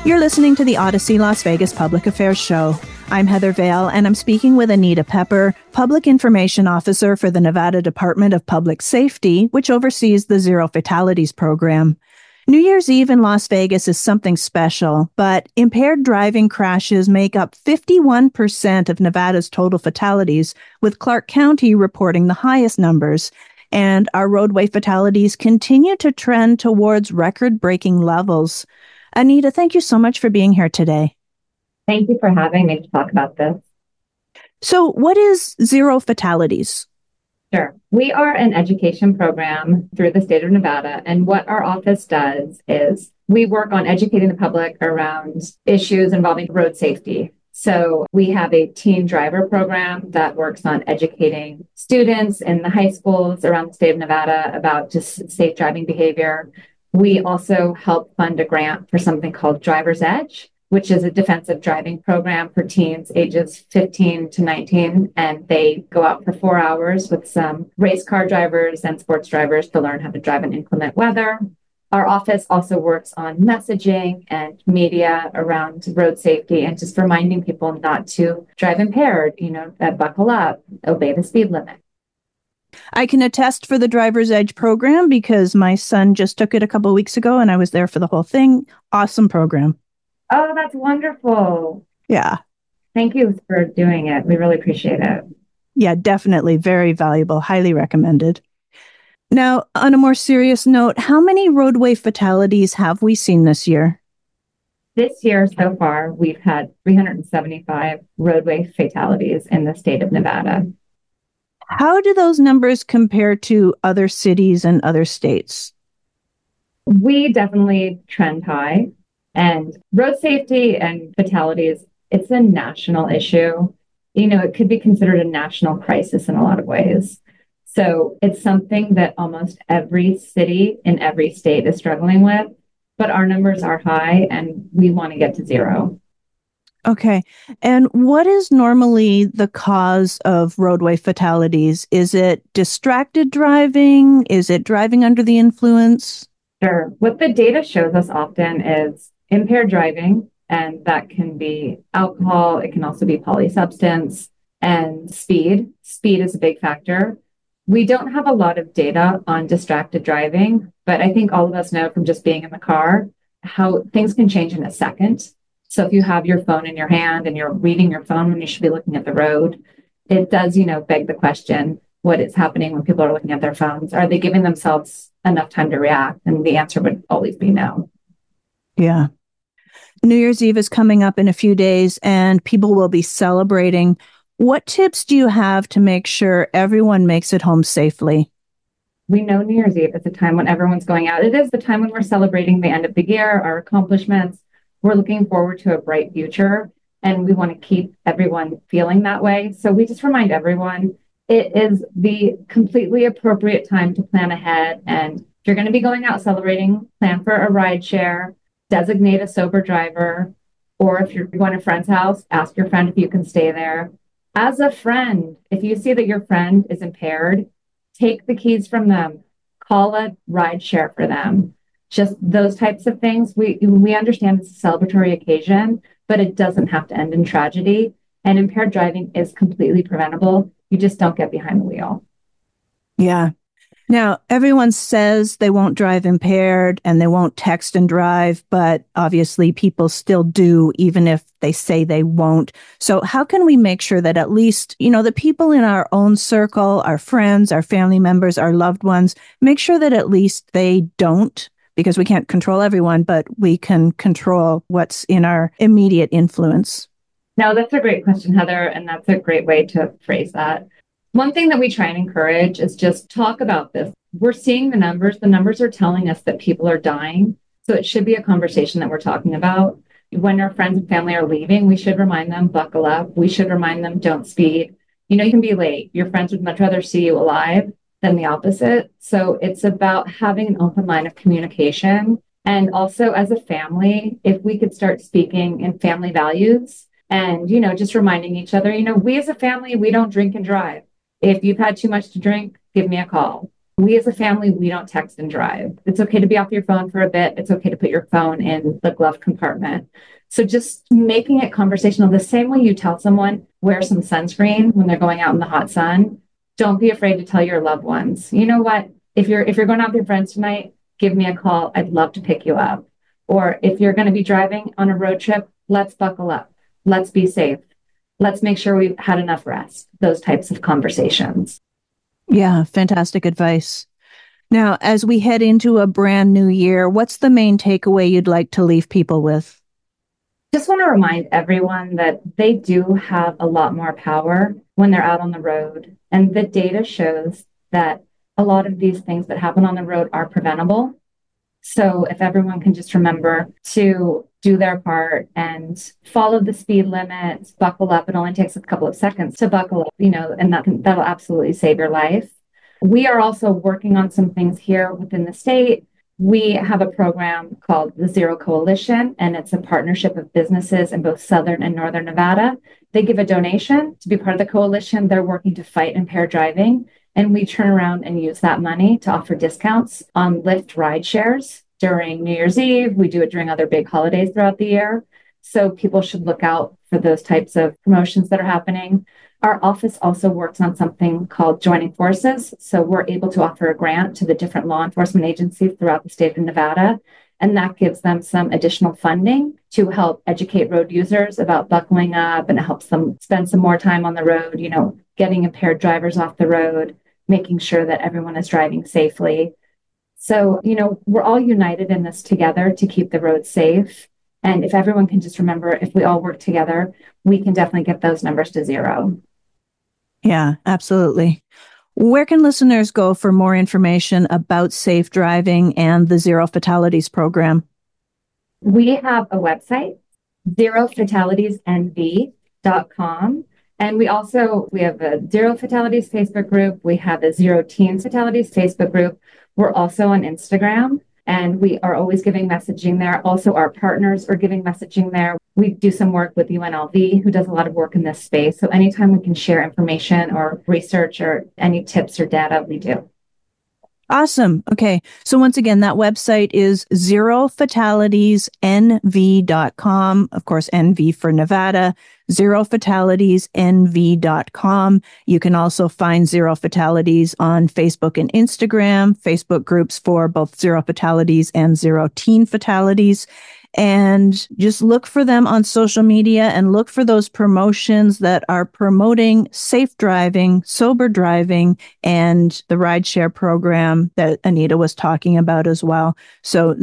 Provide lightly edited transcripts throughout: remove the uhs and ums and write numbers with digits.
You're listening to the Odyssey Las Vegas Public Affairs Show. I'm Heather Vale, and I'm speaking with Anita Pepper, Public Information Officer for the Nevada Department of Public Safety, which oversees the Zero Fatalities program. New Year's Eve in Las Vegas is something special, but impaired driving crashes make up 51% of Nevada's total fatalities, with Clark County reporting the highest numbers. And our roadway fatalities continue to trend towards record-breaking levels. Anita, thank you so much for being here today. Thank you for having me to talk about this. So what is Zero Fatalities? Sure. We are an education program through the state of Nevada. And what our office does is we work on educating the public around issues involving road safety. So we have a teen driver program that works on educating students in the high schools around the state of Nevada about just safe driving behavior. We also help fund a grant for something called Driver's Edge, which is a defensive driving program for teens ages 15 to 19. And they go out for 4 hours with some race car drivers and sports drivers to learn how to drive in inclement weather. Our office also works on messaging and media around road safety and just reminding people not to drive impaired, that buckle up, obey the speed limit. I can attest for the Driver's Edge program because my son just took it a couple of weeks ago and I was there for the whole thing. Awesome program. Oh, that's wonderful. Yeah. Thank you for doing it. We really appreciate it. Yeah, definitely. Very valuable. Highly recommended. Now, on a more serious note, how many roadway fatalities have we seen this year? This year, so far, we've had 375 roadway fatalities in the state of Nevada. How do those numbers compare to other cities and other states? We definitely trend high. And road safety and fatalities, it's a national issue. It could be considered a national crisis in a lot of ways. So it's something that almost every city in every state is struggling with, but our numbers are high and we want to get to zero. Okay. And what is normally the cause of roadway fatalities? Is it distracted driving? Is it driving under the influence? Sure. What the data shows us often is impaired driving, and that can be alcohol. It can also be polysubstance and speed. Speed is a big factor. We don't have a lot of data on distracted driving, but I think all of us know from just being in the car how things can change in a second. So if you have your phone in your hand and you're reading your phone when you should be looking at the road, it does, beg the question, what is happening when people are looking at their phones? Are they giving themselves enough time to react? And the answer would always be no. Yeah. New Year's Eve is coming up in a few days and people will be celebrating. What tips do you have to make sure everyone makes it home safely? We know New Year's Eve is a time when everyone's going out. It is the time when we're celebrating the end of the year, our accomplishments. We're looking forward to a bright future, and we want to keep everyone feeling that way. So we just remind everyone it is the completely appropriate time to plan ahead. And if you're going to be going out celebrating, plan for a ride share, designate a sober driver, or if you're going to a friend's house, ask your friend if you can stay there. As a friend, if you see that your friend is impaired, take the keys from them, call a ride share for them. Just those types of things. We understand it's a celebratory occasion, but it doesn't have to end in tragedy. And impaired driving is completely preventable. You just don't get behind the wheel. Yeah. Now, everyone says they won't drive impaired and they won't text and drive, but obviously people still do, even if they say they won't. So how can we make sure that at least, the people in our own circle, our friends, our family members, our loved ones, make sure that at least they don't? Because we can't control everyone, but we can control what's in our immediate influence. No, that's a great question, Heather, and that's a great way to phrase that. One thing that we try and encourage is just talk about this. We're seeing the numbers. The numbers are telling us that people are dying. So it should be a conversation that we're talking about. When our friends and family are leaving, we should remind them, buckle up. We should remind them, don't speed. You can be late. Your friends would much rather see you alive than the opposite. So it's about having an open line of communication. And also as a family, if we could start speaking in family values and, just reminding each other, we as a family, we don't drink and drive. If you've had too much to drink, give me a call. We as a family, we don't text and drive. It's okay to be off your phone for a bit. It's okay to put your phone in the glove compartment. So just making it conversational, the same way you tell someone, wear some sunscreen when they're going out in the hot sun. Don't be afraid to tell your loved ones, you know what? If you're going out with your friends tonight, give me a call. I'd love to pick you up. Or if you're going to be driving on a road trip, let's buckle up. Let's be safe. Let's make sure we've had enough rest. Those types of conversations. Yeah, fantastic advice. Now, as we head into a brand new year, what's the main takeaway you'd like to leave people with? Just want to remind everyone that they do have a lot more power when they're out on the road. And the data shows that a lot of these things that happen on the road are preventable. So if everyone can just remember to do their part and follow the speed limits, buckle up. It only takes a couple of seconds to buckle up, and that'll absolutely save your life. We are also working on some things here within the state. We have a program called the Zero Coalition, and it's a partnership of businesses in both Southern and Northern Nevada. They give a donation to be part of the coalition. They're working to fight impaired driving. And we turn around and use that money to offer discounts on Lyft ride shares during New Year's Eve. We do it during other big holidays throughout the year. So people should look out for those types of promotions that are happening. Our office also works on something called Joining Forces. So we're able to offer a grant to the different law enforcement agencies throughout the state of Nevada. And that gives them some additional funding to help educate road users about buckling up, and it helps them spend some more time on the road, getting impaired drivers off the road, making sure that everyone is driving safely. So, we're all united in this together to keep the roads safe. And if everyone can just remember, if we all work together, we can definitely get those numbers to zero. Yeah, absolutely. Where can listeners go for more information about safe driving and the Zero Fatalities program? We have a website, zerofatalities.nv.com. And we have a Zero Fatalities Facebook group. We have a Zero Teens Fatalities Facebook group. We're also on Instagram, and we are always giving messaging there. Also, our partners are giving messaging there. We do some work with UNLV, who does a lot of work in this space. So anytime we can share information or research or any tips or data, we do. Awesome. Okay. So once again, that website is zerofataliesnv.com. Of course, NV for Nevada, zerofataliesnv.com. You can also find Zero Fatalities on Facebook and Instagram, Facebook groups for both Zero Fatalities and Zero Teen Fatalities. And just look for them on social media and look for those promotions that are promoting safe driving, sober driving, and the rideshare program that Anita was talking about as well. So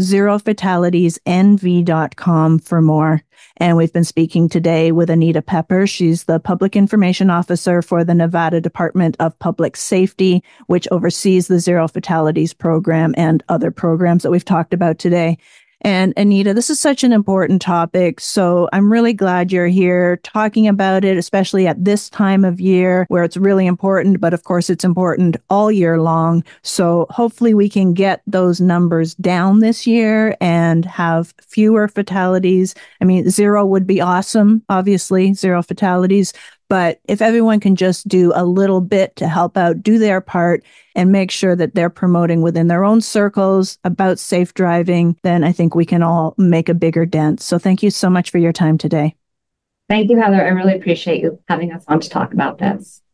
zerofataliesnv.com for more. And we've been speaking today with Anita Pepper. She's the Public Information Officer for the Nevada Department of Public Safety, which oversees the Zero Fatalities program and other programs that we've talked about today. And Anita, this is such an important topic, so I'm really glad you're here talking about it, especially at this time of year where it's really important, but of course it's important all year long. So hopefully we can get those numbers down this year and have fewer fatalities. I mean, zero would be awesome, obviously, zero fatalities. But if everyone can just do a little bit to help out, do their part, and make sure that they're promoting within their own circles about safe driving, then I think we can all make a bigger dent. So thank you so much for your time today. Thank you, Heather. I really appreciate you having us on to talk about this.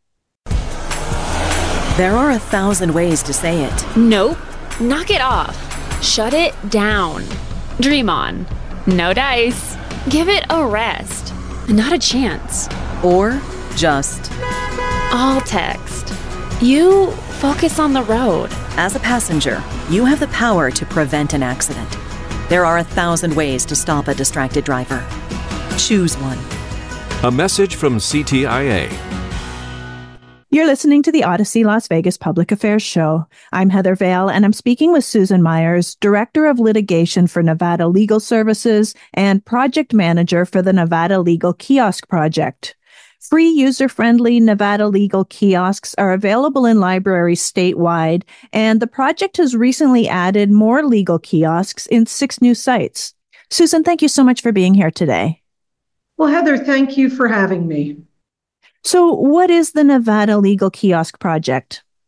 There are 1,000 ways to say it. Nope. Knock it off. Shut it down. Dream on. No dice. Give it a rest. Not a chance. Or just All text. You focus on the road. as a passenger, you have the power to prevent an accident. There are 1,000 ways to stop a distracted driver. Choose one. A message from CTIA. You're listening to the Odyssey Las Vegas Public Affairs Show. I'm Heather Vale, and I'm speaking with Susan Myers, Director of Litigation for Nevada Legal Services and Project Manager for the Nevada Legal Kiosk Project. Free, user-friendly Nevada legal kiosks are available in libraries statewide, and the project has recently added more legal kiosks in 6 new sites. Susan, thank you so much for being here today. Well, Heather, thank you for having me. So what is the Nevada Legal Kiosk Project?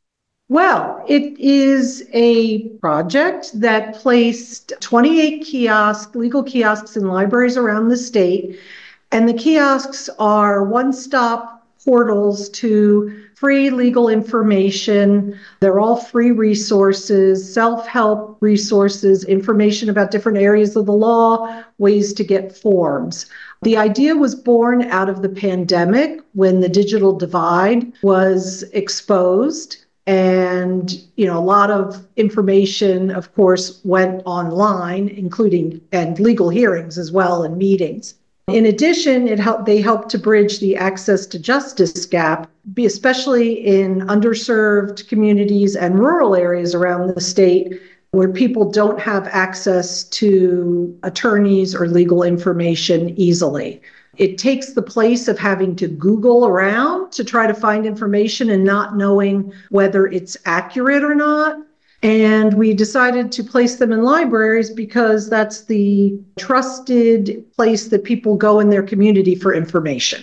Well, it is a project that placed 28 legal kiosks in libraries around the state. And the kiosks are one-stop portals to free legal information. They're all free resources, self-help resources, information about different areas of the law, ways to get forms. The idea was born out of the pandemic when the digital divide was exposed. And, a lot of information, of course, went online, including and legal hearings as well and meetings. In addition, they helped to bridge the access to justice gap, especially in underserved communities and rural areas around the state where people don't have access to attorneys or legal information easily. It takes the place of having to Google around to try to find information and not knowing whether it's accurate or not. And we decided to place them in libraries because that's the trusted place that people go in their community for information.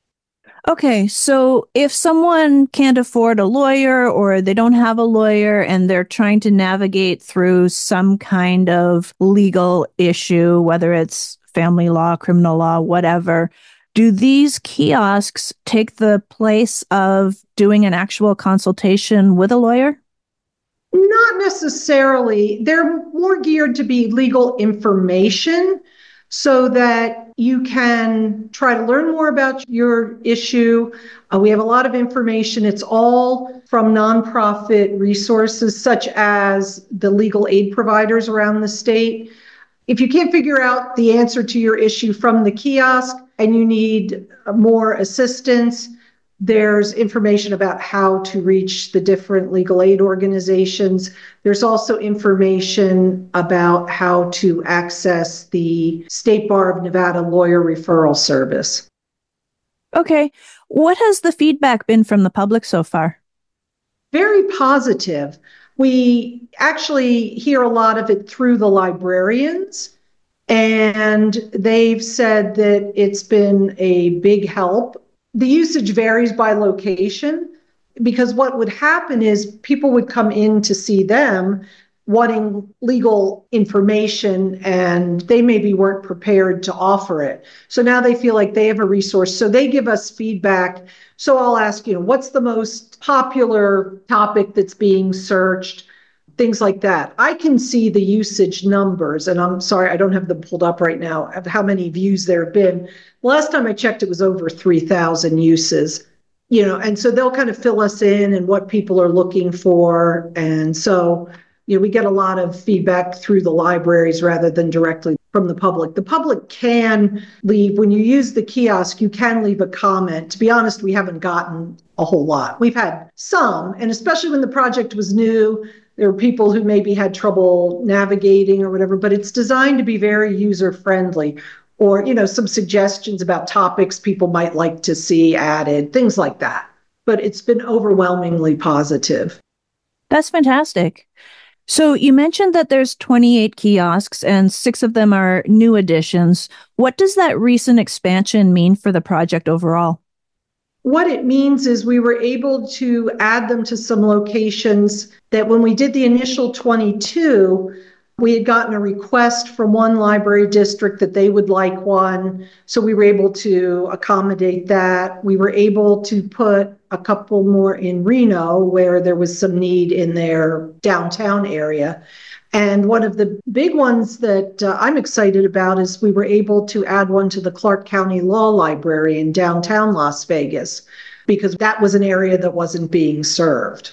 Okay, so if someone can't afford a lawyer or they don't have a lawyer and they're trying to navigate through some kind of legal issue, whether it's family law, criminal law, whatever, do these kiosks take the place of doing an actual consultation with a lawyer? Not necessarily. They're more geared to be legal information so that you can try to learn more about your issue. We have a lot of information. It's all from nonprofit resources such as the legal aid providers around the state. If you can't figure out the answer to your issue from the kiosk and you need more assistance, there's information about how to reach the different legal aid organizations. There's also information about how to access the State Bar of Nevada Lawyer Referral Service. Okay. What has the feedback been from the public so far? Very positive. We actually hear a lot of it through the librarians, and they've said that it's been a big help. The usage varies by location because what would happen is people would come in to see them wanting legal information and they maybe weren't prepared to offer it. So now they feel like they have a resource. So they give us feedback. So I'll ask, what's the most popular topic that's being searched? Things like that. I can see the usage numbers, and I'm sorry, I don't have them pulled up right now, of how many views there have been. Last time I checked, it was over 3,000 uses, and so they'll kind of fill us in and what people are looking for. And so, we get a lot of feedback through the libraries rather than directly from the public. The public can leave, when you use the kiosk, you can leave a comment. To be honest, we haven't gotten a whole lot. We've had some, and especially when the project was new, there were people who maybe had trouble navigating or whatever, but it's designed to be very user-friendly, or, some suggestions about topics people might like to see added, things like that. But it's been overwhelmingly positive. That's fantastic. So you mentioned that there's 28 kiosks and 6 of them are new additions. What does that recent expansion mean for the project overall? What it means is we were able to add them to some locations that when we did the initial 22, we had gotten a request from one library district that they would like one. So we were able to accommodate that. We were able to put a couple more in Reno where there was some need in their downtown area. And one of the big ones that I'm excited about is we were able to add one to the Clark County Law Library in downtown Las Vegas, because that was an area that wasn't being served.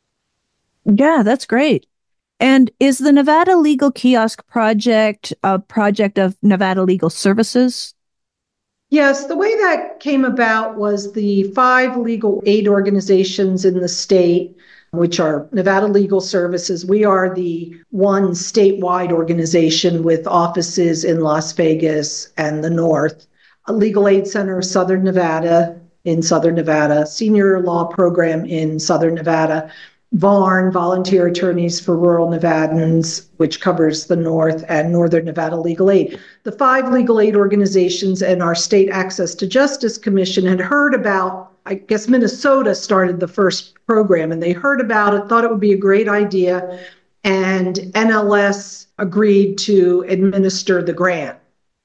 Yeah, that's great. And is the Nevada Legal Kiosk Project a project of Nevada Legal Services? Yes, the way that came about was the 5 legal aid organizations in the state, which are Nevada Legal Services. We are the one statewide organization with offices in Las Vegas and the North. A Legal Aid Center of Southern Nevada in Southern Nevada, Senior Law Program in Southern Nevada, VARN, Volunteer Attorneys for Rural Nevadans, which covers the North, and Northern Nevada Legal Aid. The 5 legal aid organizations and our State Access to Justice Commission had heard about I guess Minnesota started the first program, and they heard about it, thought it would be a great idea, and NLS agreed to administer the grant.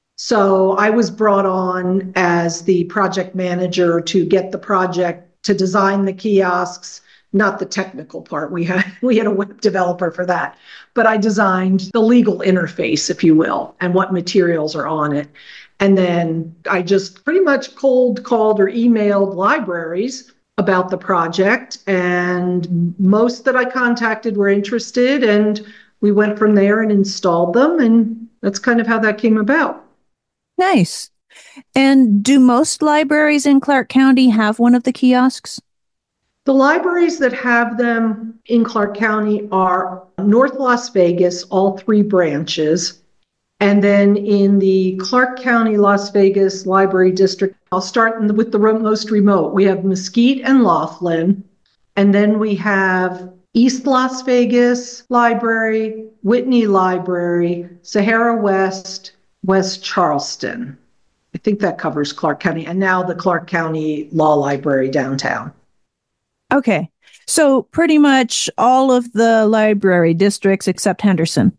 So I was brought on as the project manager to get the project to design the kiosks, not the technical part. We had a web developer for that, but I designed the legal interface, if you will, and what materials are on it. And then I just pretty much cold called or emailed libraries about the project, and most that I contacted were interested, and we went from there and installed them, and that's kind of how that came about. Nice. And do most libraries in Clark County have one of the kiosks? The libraries that have them in Clark County are North Las Vegas, all 3 branches. And then in the Clark County, Las Vegas Library District, I'll start with the most remote. We have Mesquite and Laughlin. And then we have East Las Vegas Library, Whitney Library, Sahara West, West Charleston. I think that covers Clark County. And now the Clark County Law Library downtown. Okay. So pretty much all of the library districts except Henderson.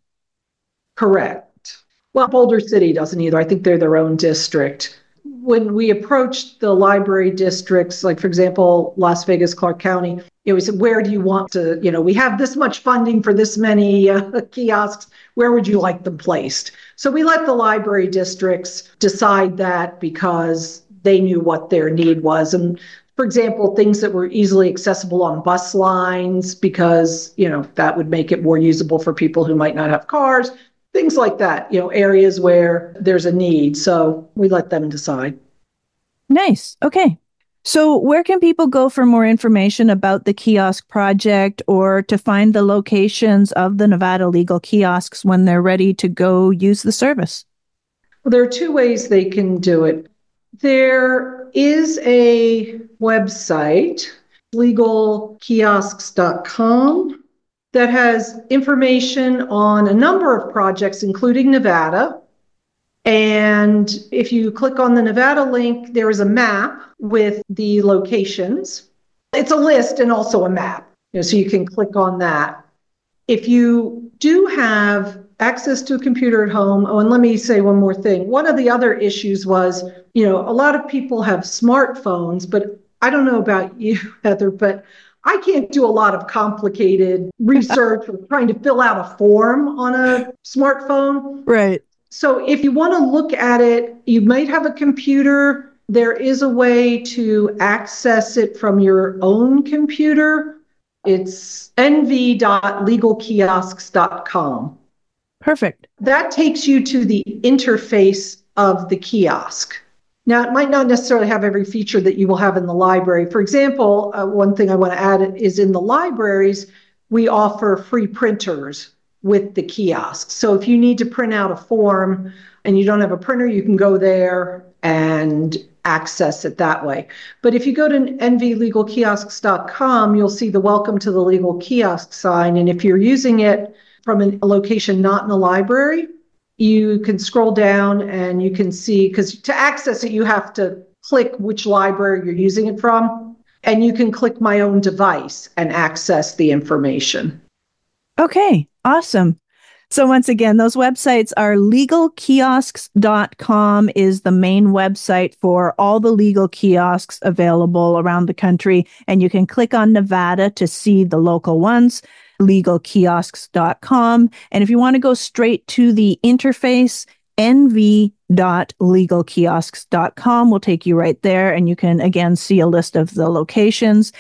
Correct. Well, Boulder City doesn't either. I think they're their own district. When we approached the library districts, like, for example, Las Vegas, Clark County, we said, where do you want to, we have this much funding for this many kiosks. Where would you like them placed? So we let the library districts decide that because they knew what their need was. And for example, things that were easily accessible on bus lines, because, that would make it more usable for people who might not have cars, things like that, areas where there's a need. So we let them decide. Nice. Okay. So where can people go for more information about the kiosk project or to find the locations of the Nevada legal kiosks when they're ready to go use the service? Well, there are 2 ways they can do it. There is a website, legalkiosks.com, that has information on a number of projects, including Nevada. And if you click on the Nevada link, there is a map with the locations. It's a list and also a map, so you can click on that. If you do have access to a computer at home, and let me say one more thing. One of the other issues was, a lot of people have smartphones, but I don't know about you, Heather, but I can't do a lot of complicated research or trying to fill out a form on a smartphone. Right. So if you want to look at it, you might have a computer. There is a way to access it from your own computer. It's nv.legalkiosks.com. Perfect. That takes you to the interface of the kiosk. Now, it might not necessarily have every feature that you will have in the library. For example, one thing I want to add is in the libraries, we offer free printers with the kiosk. So if you need to print out a form and you don't have a printer, you can go there and access it that way. But if you go to nvlegalkiosks.com, you'll see the Welcome to the Legal Kiosk sign. And if you're using it from a location not in a library, you can scroll down and you can see, because to access it, you have to click which library you're using it from. And you can click My Own Device and access the information. Okay, awesome. So once again, those websites are legalkiosks.com is the main website for all the legal kiosks available around the country. And you can click on Nevada to see the local ones, legalkiosks.com. And if you want to go straight to the interface, nv.legalkiosks.com will take you right there. And you can again see a list of the locations,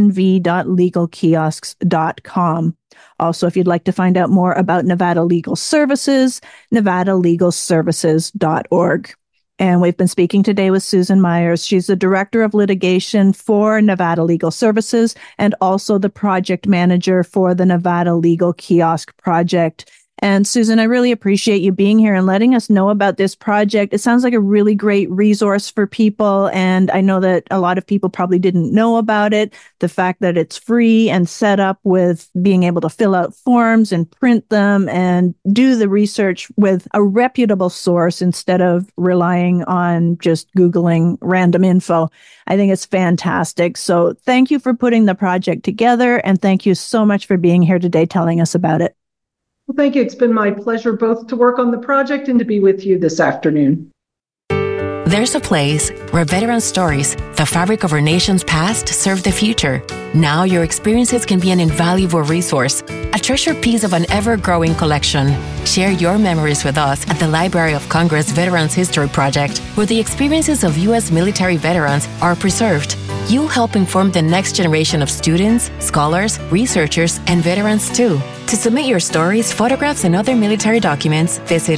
nv.legalkiosks.com. Also, if you'd like to find out more about Nevada Legal Services, nevadalegalservices.org. And we've been speaking today with Susan Myers. She's the Director of Litigation for Nevada Legal Services and also the Project Manager for the Nevada Legal Kiosk Project. And Susan, I really appreciate you being here and letting us know about this project. It sounds like a really great resource for people. And I know that a lot of people probably didn't know about it. The fact that it's free and set up with being able to fill out forms and print them and do the research with a reputable source instead of relying on just Googling random info. I think it's fantastic. So thank you for putting the project together. And thank you so much for being here today telling us about it. Well, thank you. It's been my pleasure both to work on the project and to be with you this afternoon. There's a place where veteran stories, the fabric of our nation's past, serve the future. Now your experiences can be an invaluable resource, a treasured piece of an ever-growing collection. Share your memories with us at the Library of Congress Veterans History Project, where the experiences of U.S. military veterans are preserved. You'll help inform the next generation of students, scholars, researchers, and veterans too. To submit your stories, photographs, and other military documents, visit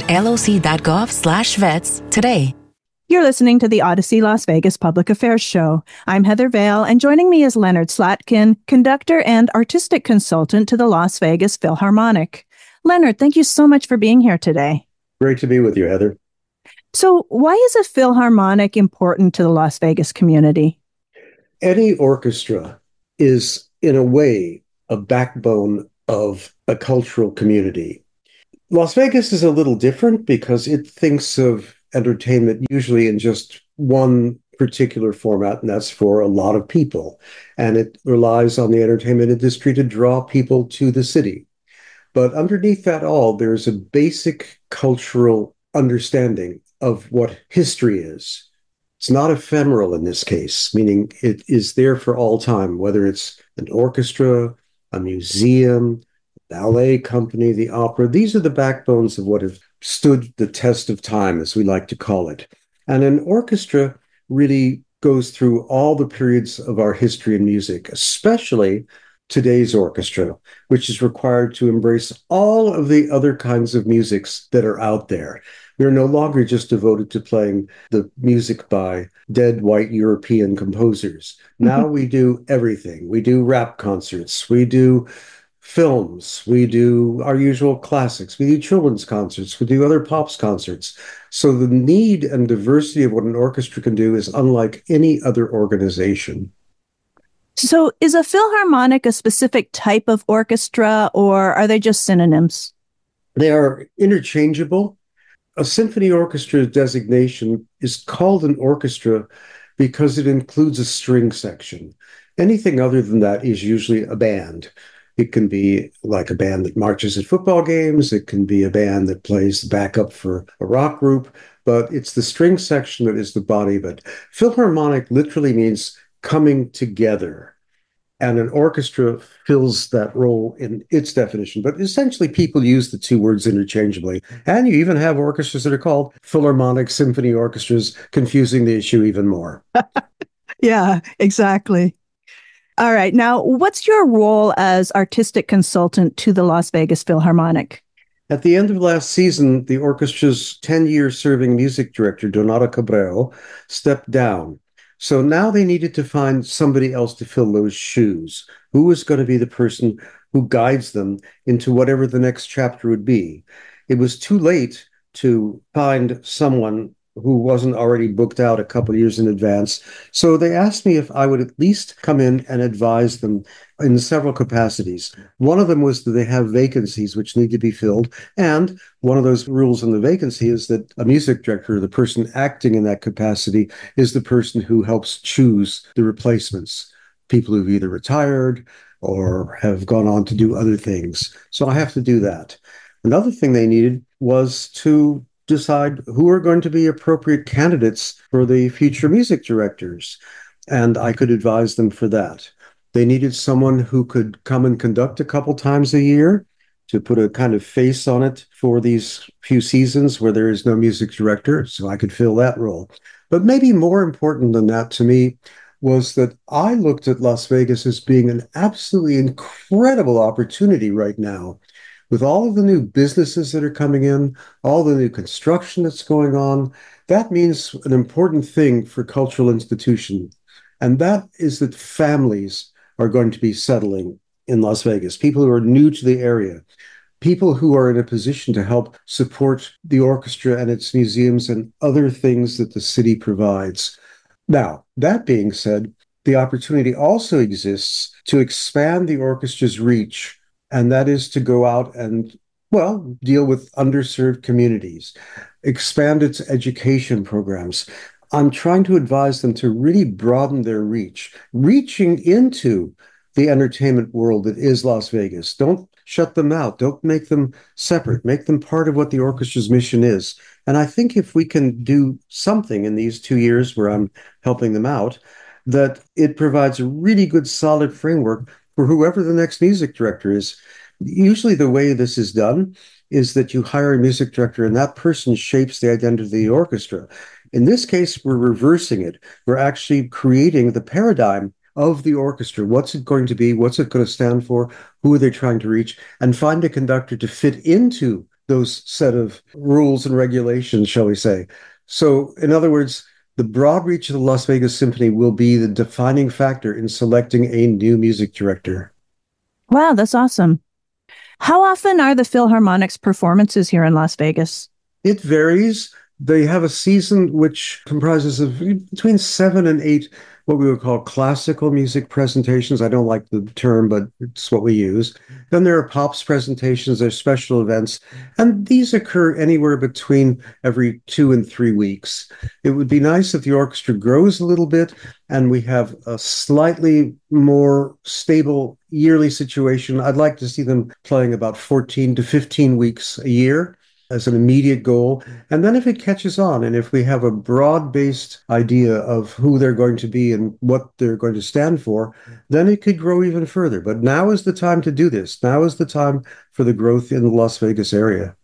loc.gov/vets today. You're listening to the Odyssey Las Vegas Public Affairs Show. I'm Heather Vale, and joining me is Leonard Slatkin, conductor and artistic consultant to the Las Vegas Philharmonic. Leonard, thank you so much for being here today. Great to be with you, Heather. So why is a Philharmonic important to the Las Vegas community? Any orchestra is, in a way, a backbone of a cultural community. Las Vegas is a little different because it thinks of entertainment usually in just one particular format, and that's for a lot of people. And it relies on the entertainment industry to draw people to the city. But underneath that all, there's a basic cultural understanding of what history is. It's not ephemeral in this case, meaning it is there for all time, whether it's an orchestra, a museum, ballet company, the opera. These are the backbones of what have stood the test of time, as we like to call it. And an orchestra really goes through all the periods of our history in music, especially today's orchestra, which is required to embrace all of the other kinds of musics that are out there. We're no longer just devoted to playing the music by dead white European composers. Now we do everything. We do rap concerts. We do films. We do our usual classics. We do children's concerts. We do other pops concerts. So the need and diversity of what an orchestra can do is unlike any other organization. So is a Philharmonic a specific type of orchestra, or are they just synonyms? They are interchangeable. A symphony orchestra designation is called an orchestra because it includes a string section. Anything other than that is usually a band. It can be like a band that marches at football games. It can be a band that plays the backup for a rock group, but it's the string section that is the body of it. Philharmonic literally means coming together, and an orchestra fills that role in its definition. But essentially, people use the two words interchangeably. And you even have orchestras that are called Philharmonic Symphony Orchestras, confusing the issue even more. Yeah, exactly. All right. Now, what's your role as artistic consultant to the Las Vegas Philharmonic? At the end of last season, the orchestra's 10-year serving music director, Donato Cabrero, stepped down. So now they needed to find somebody else to fill those shoes. Who was going to be the person who guides them into whatever the next chapter would be? It was too late to find someone who wasn't already booked out a couple of years in advance. So they asked me if I would at least come in and advise them in several capacities. One of them was that they have vacancies which need to be filled. And one of those rules in the vacancy is that a music director, the person acting in that capacity, is the person who helps choose the replacements, people who've either retired or have gone on to do other things. So I have to do that. Another thing they needed was to decide who are going to be appropriate candidates for the future music directors. And I could advise them for that. They needed someone who could come and conduct a couple times a year to put a kind of face on it for these few seasons where there is no music director, so I could fill that role. But maybe more important than that to me was that I looked at Las Vegas as being an absolutely incredible opportunity right now. With all of the new businesses that are coming in, all the new construction that's going on, that means an important thing for cultural institutions. And that is that families are going to be settling in Las Vegas, people who are new to the area. people who are in a position to help support the orchestra and its museums and other things that the city provides. Now, that being said, the opportunity also exists to expand the orchestra's reach, and that is to go out and, well, deal with underserved communities, expand its education programs. I'm trying to advise them to really broaden their reach, reaching into the entertainment world that is Las Vegas. Don't shut them out. Don't make them separate. Make them part of what the orchestra's mission is. And I think if we can do something in these 2 years where I'm helping them out, that it provides a really good, solid framework for whoever the next music director is. Usually the way this is done is that you hire a music director and that person shapes the identity of the orchestra. In this case, we're reversing it. We're actually creating the paradigm of the orchestra. What's it going to be? What's it going to stand for? Who are they trying to reach? And find a conductor to fit into those set of rules and regulations, shall we say. So, in other words, the broad reach of the Las Vegas Symphony will be the defining factor in selecting a new music director. Wow, that's awesome. How often are the Philharmonic's performances here in Las Vegas? It varies. They have a season which comprises of between 7 and 8 what we would call classical music presentations. I don't like the term, but it's what we use. Then there are pops presentations, there's special events, and these occur anywhere between every 2 and 3 weeks. It would be nice if the orchestra grows a little bit and we have a slightly more stable yearly situation. I'd like to see them playing about 14 to 15 weeks a year as an immediate goal. And then if it catches on, and if we have a broad-based idea of who they're going to be and what they're going to stand for, then it could grow even further. But now is the time to do this. Now is the time for the growth in the Las Vegas area.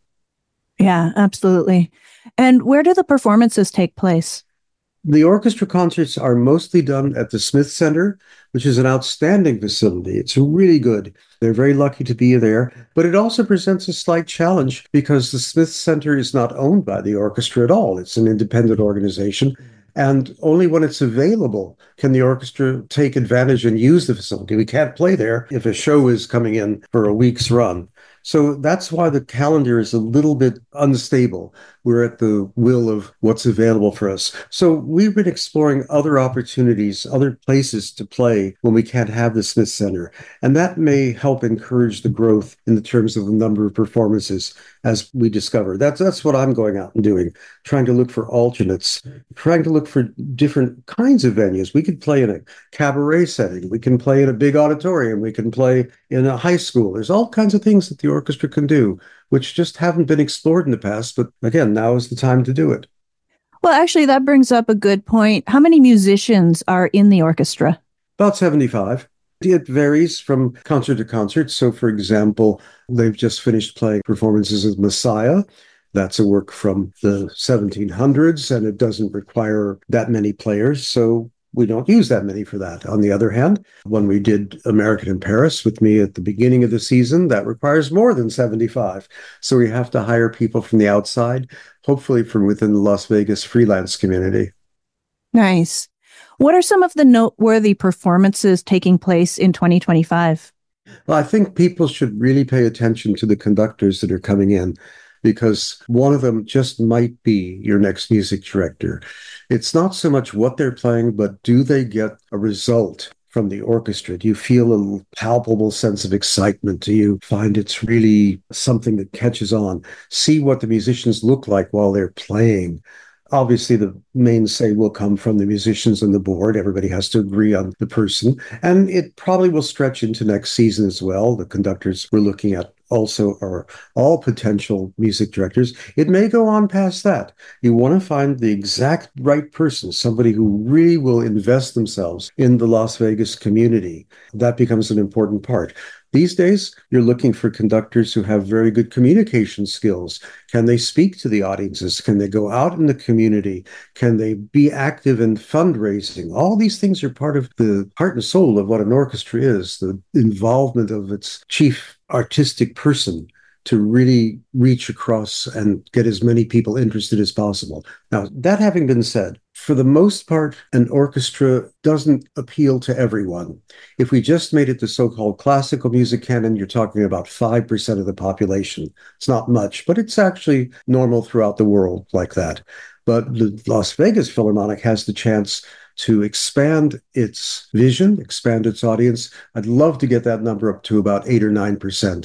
Yeah, absolutely. And where do the performances take place? The orchestra concerts are mostly done at the Smith Center, which is an outstanding facility. It's really good. They're very lucky to be there. But it also presents a slight challenge because the Smith Center is not owned by the orchestra at all. It's an independent organization. And only when it's available can the orchestra take advantage and use the facility. We can't play there if a show is coming in for a week's run. So that's why the calendar is a little bit unstable. We're at the will of what's available for us. So we've been exploring other opportunities, other places to play when we can't have the Smith Center. And that may help encourage the growth in the terms of the number of performances as we discover. That's what I'm going out and doing, trying to look for alternates, trying to look for different kinds of venues. We could play in a cabaret setting. We can play in a big auditorium. We can play in a high school. There's all kinds of things that the orchestra can do, which just haven't been explored in the past. But again, now is the time to do it. Well, actually, that brings up a good point. How many musicians are in the orchestra? About 75. It varies from concert to concert. So, for example, they've just finished playing performances of Messiah. That's a work from the 1700s, and it doesn't require that many players. So we don't use that many for that. On the other hand, when we did American in Paris with me at the beginning of the season, that requires more than 75. So we have to hire people from the outside, hopefully from within the Las Vegas freelance community. Nice. What are some of the noteworthy performances taking place in 2025? Well, I think people should really pay attention to the conductors that are coming in, because one of them just might be your next music director. It's not so much what they're playing, but do they get a result from the orchestra? Do you feel a palpable sense of excitement? Do you find it's really something that catches on? See what the musicians look like while they're playing. Obviously, the main say will come from the musicians and the board. Everybody has to agree on the person. And it probably will stretch into next season as well. The conductors we're looking at also are all potential music directors. It may go on past that. You want to find the exact right person, somebody who really will invest themselves in the Las Vegas community. That becomes an important part. These days, you're looking for conductors who have very good communication skills. Can they speak to the audiences? Can they go out in the community? Can they be active in fundraising? All these things are part of the heart and soul of what an orchestra is, the involvement of its chief artistic person to really reach across and get as many people interested as possible. Now, that having been said, for the most part, an orchestra doesn't appeal to everyone. If we just made it the so-called classical music canon, you're talking about 5% of the population. It's not much, but it's actually normal throughout the world like that. But the Las Vegas Philharmonic has the chance to expand its vision, expand its audience. I'd love to get that number up to about 8 or 9%.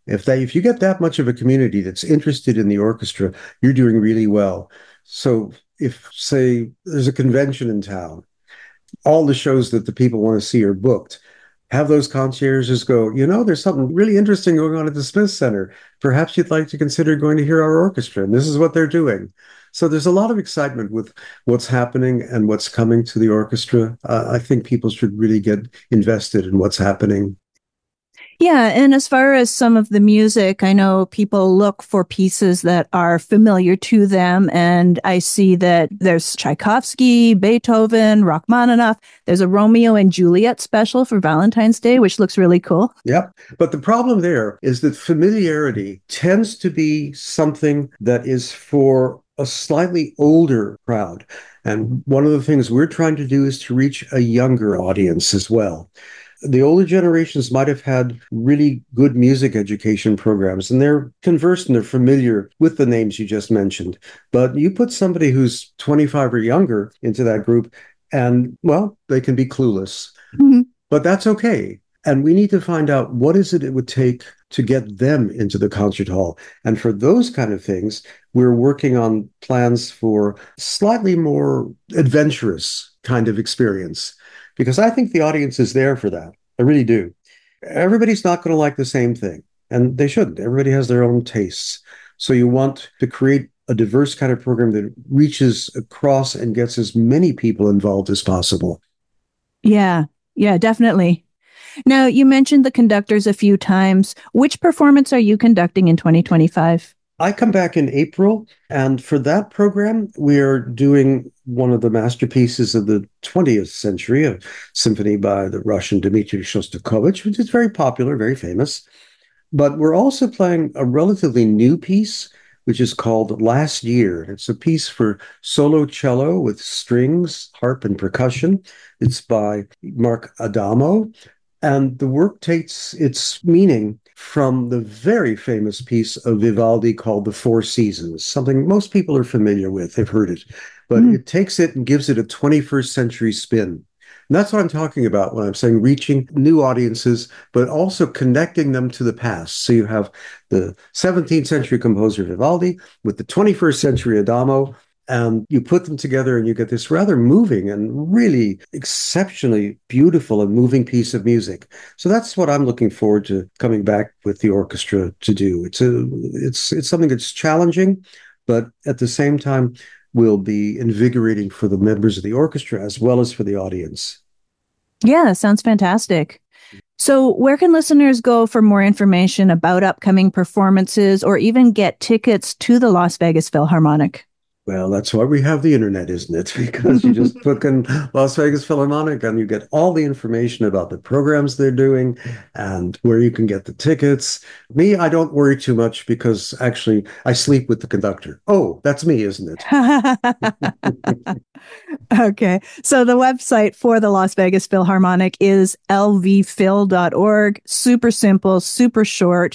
If you get that much of a community that's interested in the orchestra, you're doing really well. So if, say, there's a convention in town, all the shows that the people want to see are booked, have those concierges go, there's something really interesting going on at the Smith Center. Perhaps you'd like to consider going to hear our orchestra, and this is what they're doing. So there's a lot of excitement with what's happening and what's coming to the orchestra. I think people should really get invested in what's happening. Yeah, and as far as some of the music, I know people look for pieces that are familiar to them, and I see that there's Tchaikovsky, Beethoven, Rachmaninoff. There's a Romeo and Juliet special for Valentine's Day, which looks really cool. Yep, but the problem there is that familiarity tends to be something that is for a slightly older crowd. And one of the things we're trying to do is to reach a younger audience as well. The older generations might have had really good music education programs, and they're conversant and they're familiar with the names you just mentioned. But you put somebody who's 25 or younger into that group, and, well, they can be clueless. Mm-hmm. But that's okay. And we need to find out what is it would take to get them into the concert hall. And for those kind of things, we're working on plans for slightly more adventurous kind of experience. Because I think the audience is there for that. I really do. Everybody's not going to like the same thing, and they shouldn't. Everybody has their own tastes. So you want to create a diverse kind of program that reaches across and gets as many people involved as possible. Yeah, definitely. Now, you mentioned the conductors a few times. Which performance are you conducting in 2025? I come back in April, and for that program, we are doing one of the masterpieces of the 20th century, a symphony by the Russian Dmitri Shostakovich, which is very popular, very famous. But we're also playing a relatively new piece, which is called Last Year. It's a piece for solo cello with strings, harp, and percussion. It's by Mark Adamo, and the work takes its meaning from the very famous piece of Vivaldi called The Four Seasons, something most people are familiar with. They've heard it. But it takes it and gives it a 21st century spin. And that's what I'm talking about when I'm saying reaching new audiences, but also connecting them to the past. So you have the 17th century composer Vivaldi with the 21st century Adamo, and you put them together and you get this rather moving and really exceptionally beautiful and moving piece of music. So that's what I'm looking forward to coming back with the orchestra to do. It's something that's challenging, but at the same time will be invigorating for the members of the orchestra as well as for the audience. Yeah, sounds fantastic. So where can listeners go for more information about upcoming performances or even get tickets to the Las Vegas Philharmonic? Well, that's why we have the internet, isn't it? Because you just book in Las Vegas Philharmonic and you get all the information about the programs they're doing and where you can get the tickets. Me, I don't worry too much because actually I sleep with the conductor. Oh, that's me, isn't it? Okay. So the website for the Las Vegas Philharmonic is lvphil.org. Super simple, super short.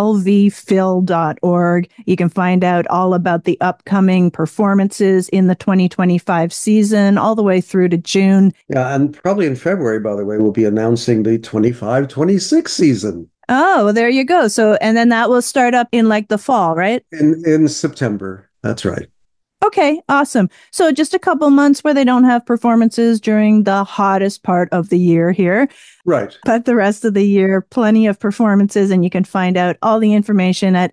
lvphil.org. You can find out all about the upcoming performances in the 2025 season, all the way through to June. Yeah, and probably in February, by the way, we'll be announcing the 25-26 season. Oh, there you go. So, and then that will start up in like the fall, right? In September. That's right. Okay, awesome. So just a couple months where they don't have performances during the hottest part of the year here. Right. But the rest of the year, plenty of performances, and you can find out all the information at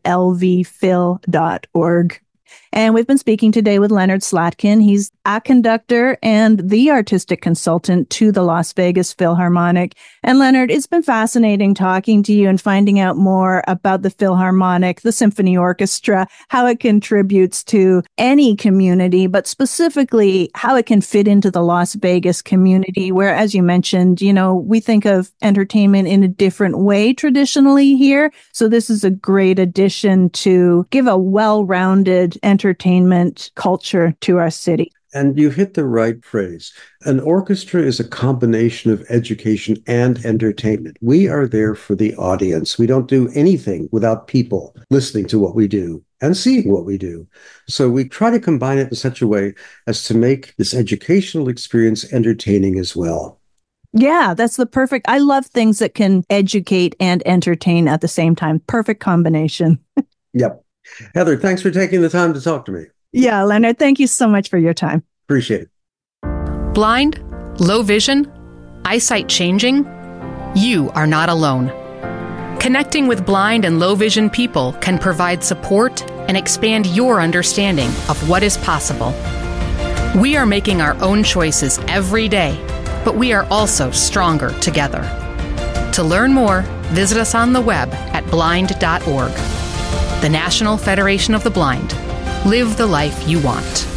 lvphil.org. And we've been speaking today with Leonard Slatkin. He's a conductor and the artistic consultant to the Las Vegas Philharmonic. And Leonard, it's been fascinating talking to you and finding out more about the Philharmonic, the symphony orchestra, how it contributes to any community, but specifically how it can fit into the Las Vegas community, where, as you mentioned, you know, we think of entertainment in a different way traditionally here. So this is a great addition to give a well-rounded entertainment culture to our city. And you hit the right phrase. An orchestra is a combination of education and entertainment. We are there for the audience. We don't do anything without people listening to what we do and seeing what we do. So we try to combine it in such a way as to make this educational experience entertaining as well. Yeah, that's the perfect. I love things that can educate and entertain at the same time. Perfect combination. Yep. Heather, thanks for taking the time to talk to me. Yeah, Leonard, thank you so much for your time. Appreciate it. Blind, low vision, eyesight changing? You are not alone. Connecting with blind and low vision people can provide support and expand your understanding of what is possible. We are making our own choices every day, but we are also stronger together. To learn more, visit us on the web at blind.org. The National Federation of the Blind. Live the life you want.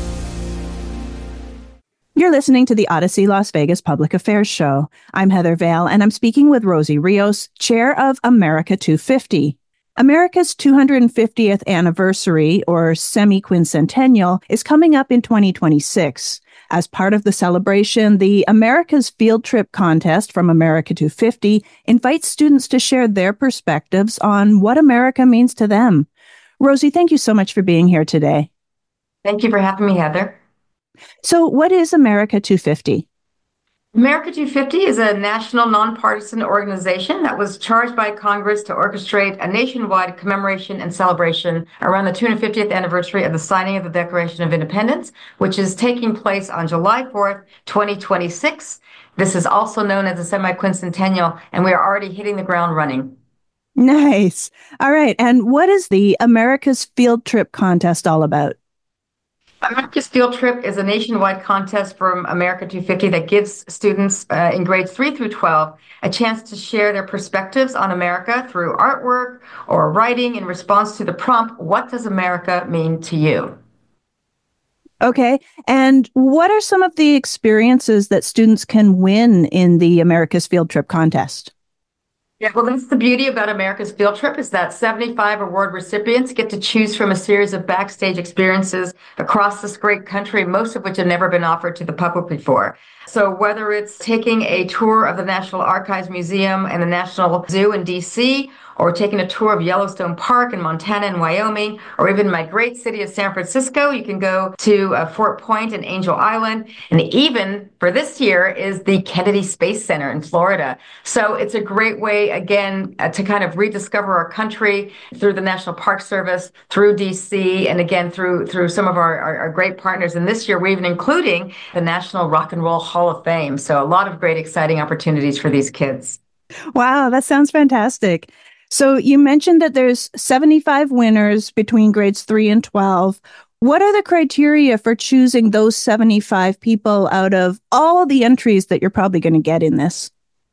You're listening to the Odyssey Las Vegas Public Affairs Show. I'm Heather Vale, and I'm speaking with Rosie Rios, chair of America 250. America's 250th anniversary, or semi-quincentennial, is coming up in 2026. As part of the celebration, the America's Field Trip Contest from America 250 invites students to share their perspectives on what America means to them. Rosie, thank you so much for being here today. Thank you for having me, Heather. So what is America 250? America 250 is a national nonpartisan organization that was charged by Congress to orchestrate a nationwide commemoration and celebration around the 250th anniversary of the signing of the Declaration of Independence, which is taking place on July 4th, 2026. This is also known as the semi-quincentennial, and we are already hitting the ground running. Nice. All right. And what is the America's Field Trip Contest all about? America's Field Trip is a nationwide contest from America 250 that gives students in grades 3 through 12 a chance to share their perspectives on America through artwork or writing in response to the prompt, "What does America mean to you?" Okay. And what are some of the experiences that students can win in the America's Field Trip Contest? Yeah, well, that's the beauty about America's Field Trip is that 75 award recipients get to choose from a series of backstage experiences across this great country, most of which have never been offered to the public before. So whether it's taking a tour of the National Archives Museum and the National Zoo in DC, or taking a tour of Yellowstone Park in Montana and Wyoming, or even my great city of San Francisco, you can go to Fort Point and Angel Island. And even for this year is the Kennedy Space Center in Florida. So it's a great way, again, to kind of rediscover our country through the National Park Service, through DC, and again, through some of our great partners. And this year, we're even including the National Rock and Roll Hall of Fame. So a lot of great, exciting opportunities for these kids. Wow, that sounds fantastic. So you mentioned that there's 75 winners between grades 3 and 12. What are the criteria for choosing those 75 people out of all the entries that you're probably going to get in this?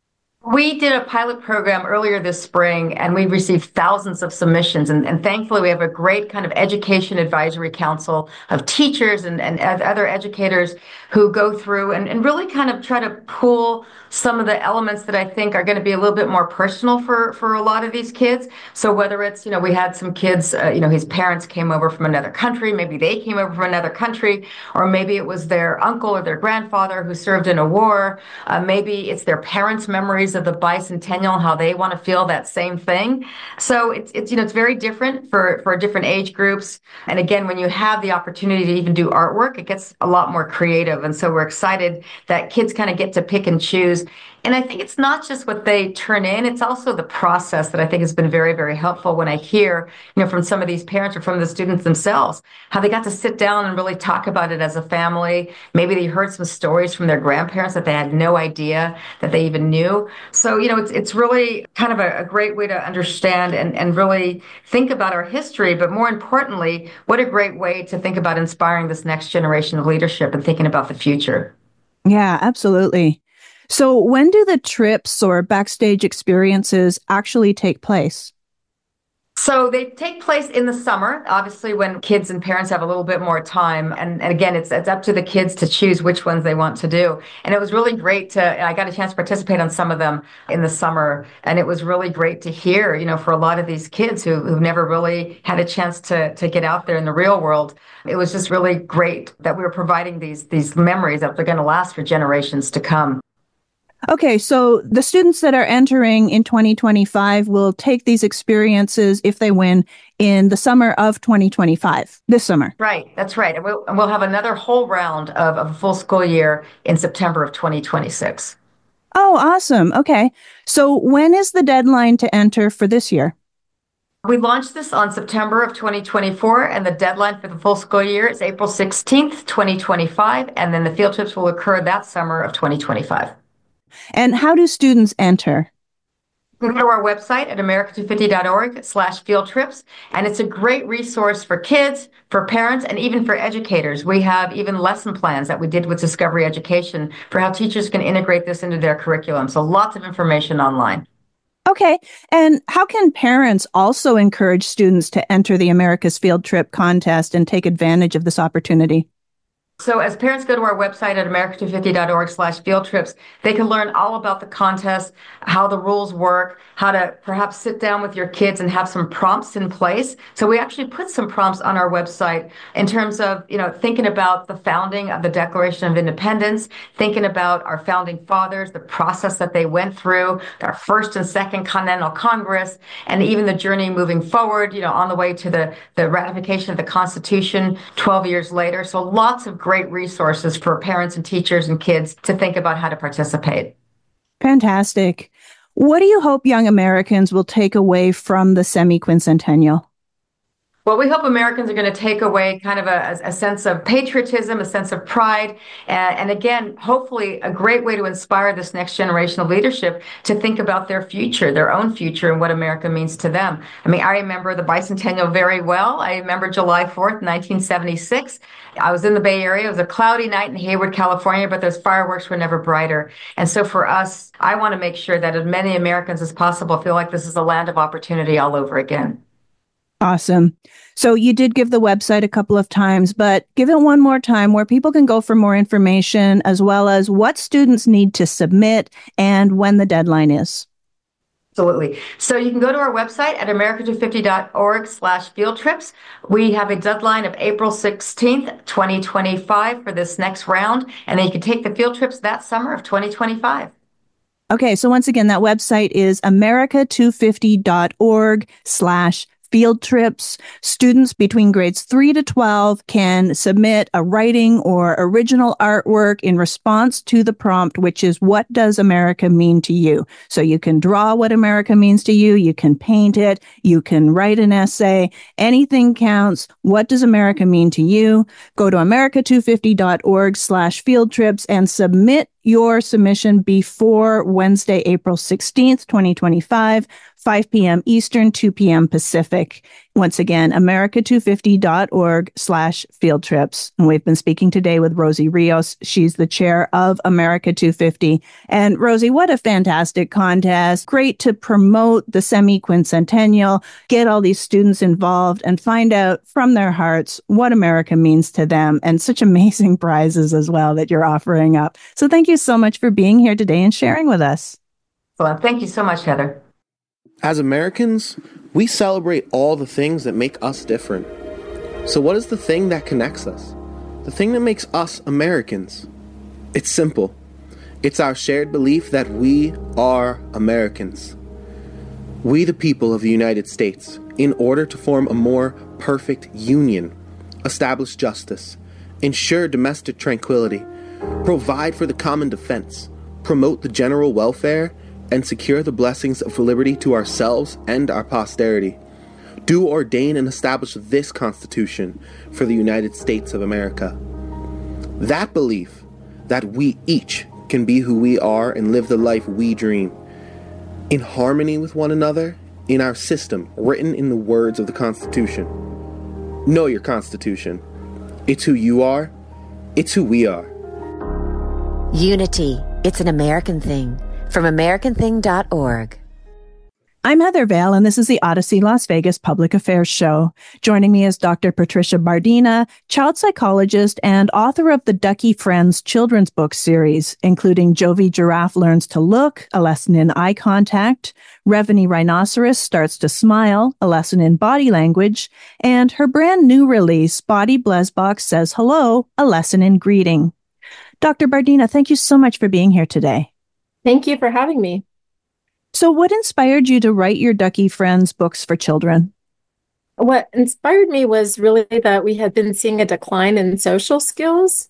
We did a pilot program earlier this spring, and we received thousands of submissions. And thankfully, we have a great kind of education advisory council of teachers and other educators who go through and really kind of try to pull some of the elements that I think are going to be a little bit more personal for a lot of these kids. So whether it's, we had some kids, his parents came over from another country, maybe they came over from another country, or maybe it was their uncle or their grandfather who served in a war. Maybe it's their parents' memories of the bicentennial, how they want to feel that same thing. So it's very different for different age groups. And again, when you have the opportunity to even do artwork, it gets a lot more creative. And so we're excited that kids kind of get to pick and choose. And I think it's not just what they turn in, it's also the process that I think has been very, very helpful when I hear, from some of these parents or from the students themselves, how they got to sit down and really talk about it as a family. Maybe they heard some stories from their grandparents that they had no idea that they even knew. So, it's really kind of a great way to understand and really think about our history, but more importantly, what a great way to think about inspiring this next generation of leadership and thinking about the future. Yeah, absolutely. So when do the trips or backstage experiences actually take place? So they take place in the summer, obviously when kids and parents have a little bit more time. And again, it's up to the kids to choose which ones they want to do. And it was really great I got a chance to participate on some of them in the summer. And it was really great to hear, for a lot of these kids who've never really had a chance to get out there in the real world. It was just really great that we were providing these memories that they're going to last for generations to come. Okay, so the students that are entering in 2025 will take these experiences, if they win, in the summer of 2025, this summer. Right, that's right. And we'll have another whole round of a full school year in September of 2026. Oh, awesome. Okay. So when is the deadline to enter for this year? We launched this on September of 2024, and the deadline for the full school year is April 16th, 2025, and then the field trips will occur that summer of 2025. And how do students enter? You can go to our website at america250.org/field trips, and it's a great resource for kids, for parents, and even for educators. We have even lesson plans that we did with Discovery Education for how teachers can integrate this into their curriculum. So lots of information online. Okay. And how can parents also encourage students to enter the America's Field Trip contest and take advantage of this opportunity? So as parents go to our website at america250.org/field trips, they can learn all about the contest, how the rules work, how to perhaps sit down with your kids and have some prompts in place. So we actually put some prompts on our website in terms of, thinking about the founding of the Declaration of Independence, thinking about our founding fathers, the process that they went through, our first and second Continental Congress, and even the journey moving forward, on the way to the ratification of the Constitution 12 years later. So lots of great resources for parents and teachers and kids to think about how to participate. Fantastic. What do you hope young Americans will take away from the semi-quincentennial? Well, we hope Americans are going to take away kind of a sense of patriotism, a sense of pride, and again, hopefully a great way to inspire this next generation of leadership to think about their future, their own future, and what America means to them. I mean, I remember the bicentennial very well. I remember July 4th, 1976. I was in the Bay Area. It was a cloudy night in Hayward, California, but those fireworks were never brighter. And so for us, I want to make sure that as many Americans as possible feel like this is a land of opportunity all over again. Awesome. So you did give the website a couple of times, but give it one more time where people can go for more information, as well as what students need to submit and when the deadline is. Absolutely. So you can go to our website at america250.org/field trips. We have a deadline of April 16th, 2025 for this next round, and then you can take the field trips that summer of 2025. Okay. So once again, that website is america250.org/field trips. Students between grades 3 to 12 can submit a writing or original artwork in response to the prompt, which is, what does America mean to you? So you can draw what America means to you. You can paint it. You can write an essay. Anything counts. What does America mean to you? Go to america250.org/field trips and submit your submission before Wednesday, April 16th, 2025, 5 p.m. Eastern, 2 p.m. Pacific. Once again, america250.org/field trips. And we've been speaking today with Rosie Rios. She's the chair of America 250. And Rosie, what a fantastic contest. Great to promote the semi-quincentennial, get all these students involved and find out from their hearts what America means to them, and such amazing prizes as well that you're offering up. So thank you so much for being here today and sharing with us. Well, thank you so much, Heather. As Americans, we celebrate all the things that make us different. So what is the thing that connects us? The thing that makes us Americans? It's simple. It's our shared belief that we are Americans. We, the people of the United States, in order to form a more perfect union, establish justice, ensure domestic tranquility, provide for the common defense, promote the general welfare, and secure the blessings of liberty to ourselves and our posterity, do ordain and establish this Constitution for the United States of America. That belief that we each can be who we are and live the life we dream, in harmony with one another, in our system written in the words of the Constitution. Know your Constitution. It's who you are. It's who we are. Unity. It's an American thing. From AmericanThing.org. I'm Heather Vale, and this is the Odyssey Las Vegas Public Affairs Show. Joining me is Dr. Patricia Bardina, child psychologist and author of the Ducky Friends children's book series, including Jovi Giraffe Learns to Look, a lesson in eye contact, Revenue Rhinoceros Starts to Smile, a lesson in body language, and her brand new release, Body Blesbok Says Hello, a lesson in greeting. Dr. Bardina, thank you so much for being here today. Thank you for having me. So what inspired you to write your Ducky Friends books for children? What inspired me was really that we had been seeing a decline in social skills.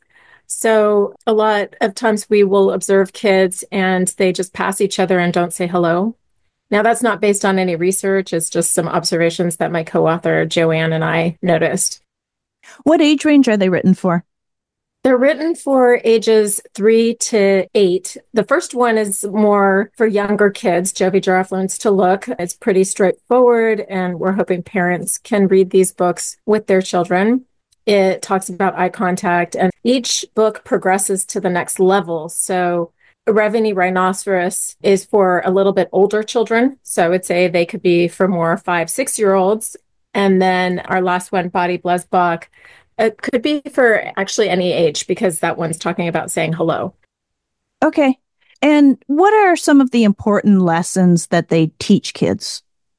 So a lot of times we will observe kids and they just pass each other and don't say hello. Now, that's not based on any research. It's just some observations that my co-author Joanne and I noticed. What age range are they written for? They're written for ages 3 to 8. The first one is more for younger kids. Jovi Giraffe Learns to Look. It's pretty straightforward, and we're hoping parents can read these books with their children. It talks about eye contact, and each book progresses to the next level. So Revenue Rhinoceros is for a little bit older children. So I would say they could be for more 5, 6-year-olds. And then our last one, Body Blesbok, it could be for actually any age, because that one's talking about saying hello. Okay. And what are some of the important lessons that they teach kids?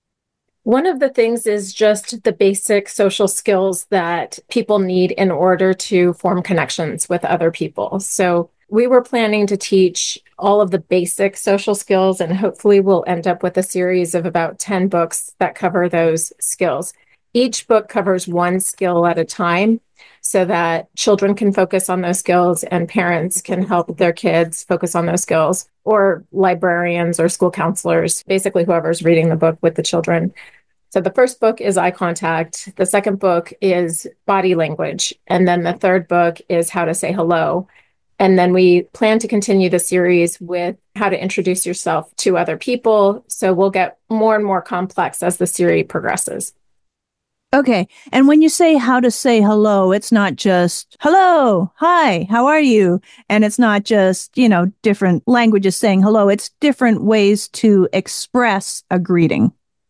One of the things is just the basic social skills that people need in order to form connections with other people. So we were planning to teach all of the basic social skills, and hopefully we'll end up with a series of about 10 books that cover those skills. Each book covers one skill at a time so that children can focus on those skills and parents can help their kids focus on those skills, or librarians or school counselors, basically whoever's reading the book with the children. So the first book is eye contact. The second book is body language. And then the third book is how to say hello. And then we plan to continue the series with how to introduce yourself to other people. So we'll get more and more complex as the series progresses. Okay. And when you say how to say hello, it's not just hello, hi, how are you? And it's not just, different languages saying hello. It's different ways to express a greeting.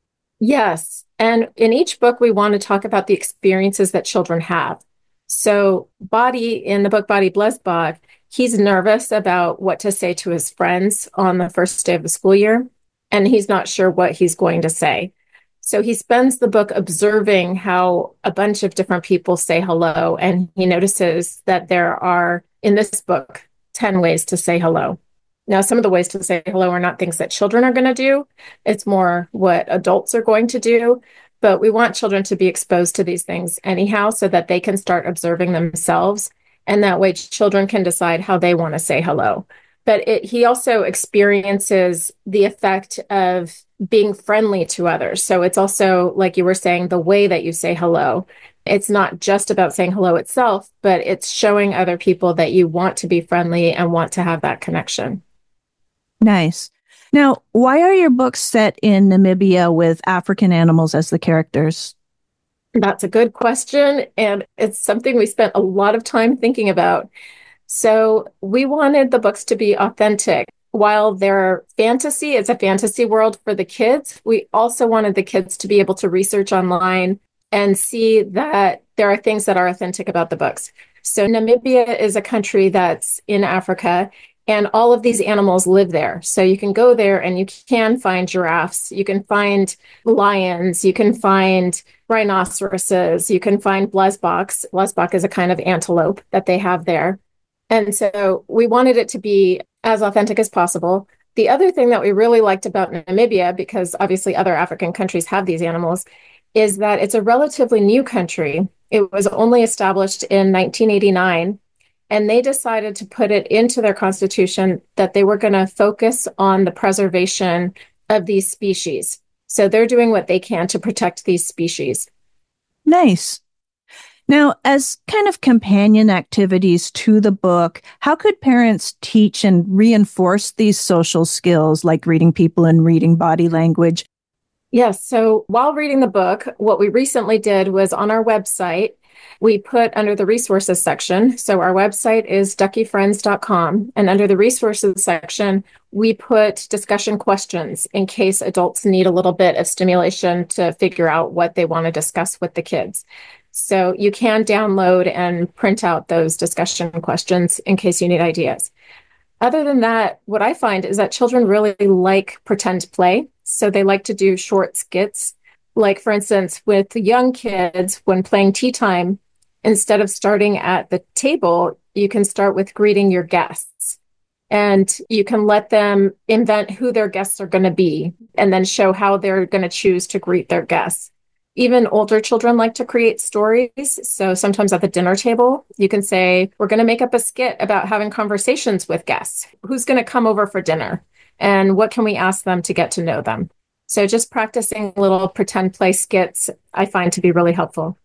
Yes. And in each book, we want to talk about the experiences that children have. So in the book Body Blesbok, he's nervous about what to say to his friends on the first day of the school year, and he's not sure what he's going to say. So he spends the book observing how a bunch of different people say hello, and he notices that there are, in this book, 10 ways to say hello. Now, some of the ways to say hello are not things that children are going to do. It's more what adults are going to do. But we want children to be exposed to these things anyhow so that they can start observing themselves. And that way children can decide how they want to say hello. But he also experiences the effect of being friendly to others. So it's also, like you were saying, the way that you say hello. It's not just about saying hello itself, but it's showing other people that you want to be friendly and want to have that connection. Nice. Now, why are your books set in Namibia with African animals as the characters? That's a good question, and it's something we spent a lot of time thinking about. So we wanted the books to be authentic. While they're fantasy, it's a fantasy world for the kids, we also wanted the kids to be able to research online and see that there are things that are authentic about the books. So Namibia is a country that's in Africa, and all of these animals live there. So you can go there and you can find giraffes, you can find lions, you can find rhinoceroses, you can find blesboks. Blesbok is a kind of antelope that they have there. And so we wanted it to be as authentic as possible. The other thing that we really liked about Namibia, because obviously other African countries have these animals, is that it's a relatively new country. It was only established in 1989. And they decided to put it into their constitution that they were going to focus on the preservation of these species. So they're doing what they can to protect these species. Nice. Now, as kind of companion activities to the book, how could parents teach and reinforce these social skills like reading people and reading body language? Yes. So while reading the book, what we recently did was on our website, we put under the resources section. So our website is duckyfriends.com. And under the resources section, we put discussion questions in case adults need a little bit of stimulation to figure out what they want to discuss with the kids. So you can download and print out those discussion questions in case you need ideas. Other than that, what I find is that children really like pretend play. So they like to do short skits. Like, for instance, with young kids, when playing tea time, instead of starting at the table, you can start with greeting your guests. And you can let them invent who their guests are going to be and then show how they're going to choose to greet their guests. Even older children like to create stories. So sometimes at the dinner table, you can say, we're going to make up a skit about having conversations with guests. Who's going to come over for dinner? And what can we ask them to get to know them? So just practicing little pretend play skits, I find to be really helpful.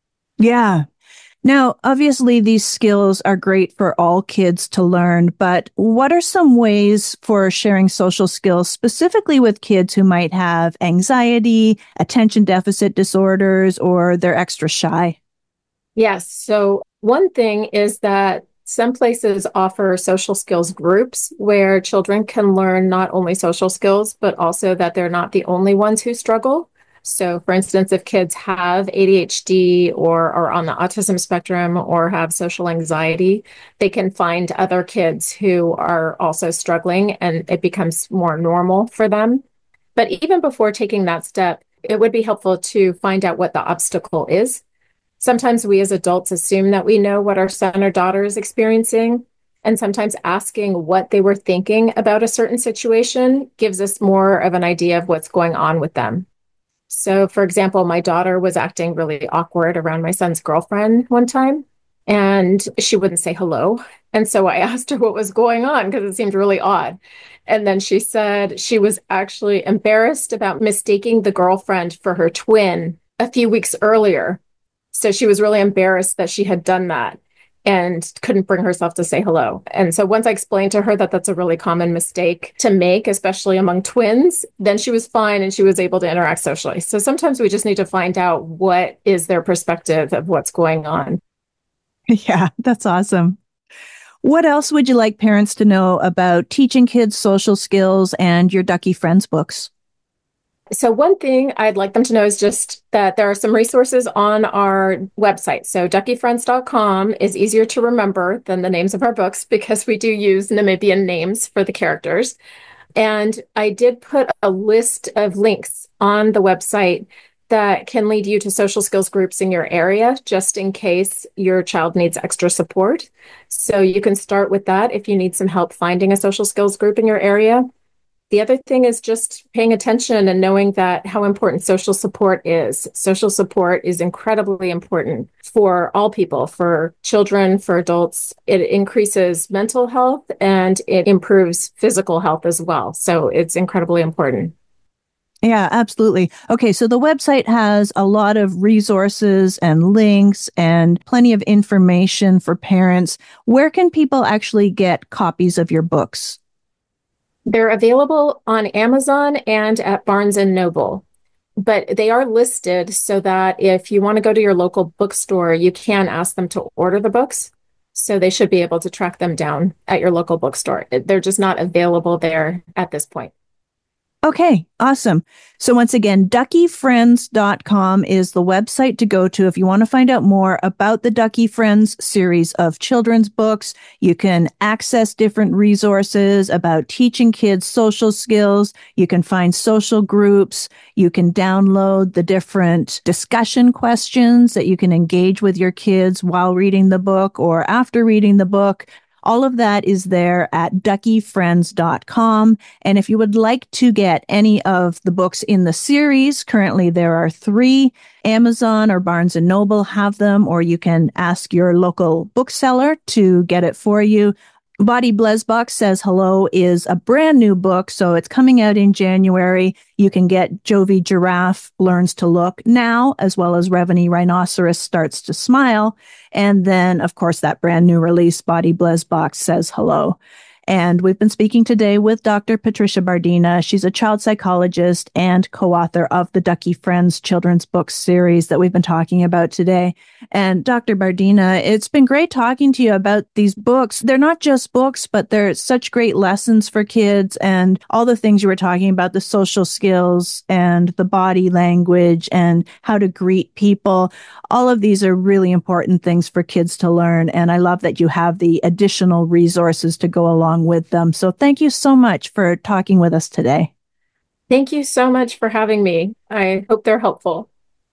Yeah. Now, obviously, these skills are great for all kids to learn, but what are some ways for sharing social skills specifically with kids who might have anxiety, attention deficit disorders, or they're extra shy? Yes. So one thing is that some places offer social skills groups where children can learn not only social skills, but also that they're not the only ones who struggle. So, for instance, if kids have ADHD or are on the autism spectrum or have social anxiety, they can find other kids who are also struggling and it becomes more normal for them. But even before taking that step, it would be helpful to find out what the obstacle is. Sometimes we as adults assume that we know what our son or daughter is experiencing, and sometimes asking what they were thinking about a certain situation gives us more of an idea of what's going on with them. So, for example, my daughter was acting really awkward around my son's girlfriend one time, and she wouldn't say hello. And so I asked her what was going on because it seemed really odd. And then she said she was actually embarrassed about mistaking the girlfriend for her twin a few weeks earlier. So she was really embarrassed that she had done that and couldn't bring herself to say hello. And so once I explained to her that that's a really common mistake to make, especially among twins, then she was fine and she was able to interact socially. So sometimes we just need to find out what is their perspective of what's going on. Yeah, that's awesome. What else would you like parents to know about teaching kids social skills and your Ducky Friends books? So one thing I'd like them to know is just that there are some resources on our website. So duckyfriends.com is easier to remember than the names of our books because we do use Namibian names for the characters. And I did put a list of links on the website that can lead you to social skills groups in your area, just in case your child needs extra support. So you can start with that if you need some help finding a social skills group in your area. The other thing is just paying attention and knowing that how important social support is. Social support is incredibly important for all people, for children, for adults. It increases mental health and it improves physical health as well. So it's incredibly important. Yeah, absolutely. Okay, so the website has a lot of resources and links and plenty of information for parents. Where can people actually get copies of your books? They're available on Amazon and at Barnes & Noble, but they are listed so that if you want to go to your local bookstore, you can ask them to order the books. So they should be able to track them down at your local bookstore. They're just not available there at this point. Okay, awesome. So once again, duckyfriends.com is the website to go to if you want to find out more about the Ducky Friends series of children's books. You can access different resources about teaching kids social skills. You can find social groups. You can download the different discussion questions that you can engage with your kids while reading the book or after reading the book. All of that is there at duckyfriends.com. And if you would like to get any of the books in the series, currently there are 3. Amazon or Barnes & Noble have them, or you can ask your local bookseller to get it for you. Body Blesbok Says Hello is a brand new book, so it's coming out in January. You can get Jovi Giraffe Learns to Look now, as well as Reveny Rhinoceros Starts to Smile. And then, of course, that brand new release, Body Blesbok Says Hello. And we've been speaking today with Dr. Patricia Bardina. She's a child psychologist and co-author of the Ducky Friends children's book series that we've been talking about today. And Dr. Bardina, it's been great talking to you about these books. They're not just books, but they're such great lessons for kids, and all the things you were talking about, the social skills and the body language and how to greet people. All of these are really important things for kids to learn. And I love that you have the additional resources to go along with them. So thank you so much for talking with us today. Thank you so much for having me. I hope they're helpful.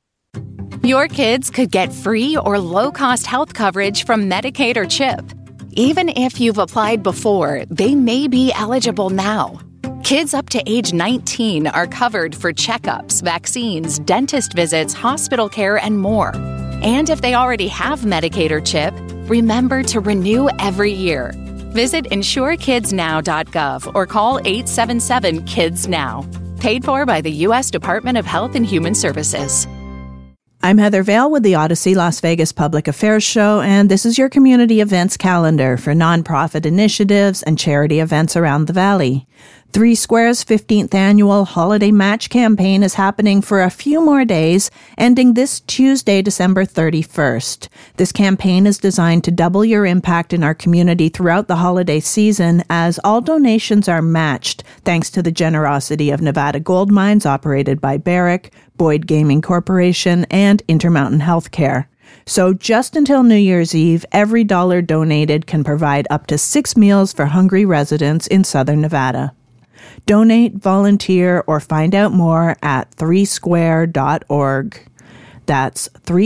Your kids could get free or low-cost health coverage from Medicaid or CHIP. Even if you've applied before, they may be eligible now. Kids up to age 19 are covered for checkups, vaccines, dentist visits, hospital care, and more. And if they already have Medicaid or CHIP, remember to renew every year. Visit insurekidsnow.gov or call 877-KIDS-NOW. Paid for by the U.S. Department of Health and Human Services. I'm Heather Vale with the Odyssey Las Vegas Public Affairs Show, and this is your community events calendar for nonprofit initiatives and charity events around the Valley. 3 Square's 15th annual holiday match campaign is happening for a few more days, ending this Tuesday, December 31st. This campaign is designed to double your impact in our community throughout the holiday season, as all donations are matched, thanks to the generosity of Nevada Gold Mines operated by Barrick, Boyd Gaming Corporation, and Intermountain Healthcare. So just until New Year's Eve, every dollar donated can provide up to 6 meals for hungry residents in Southern Nevada. Donate, volunteer, or find out more at 3square.org. That's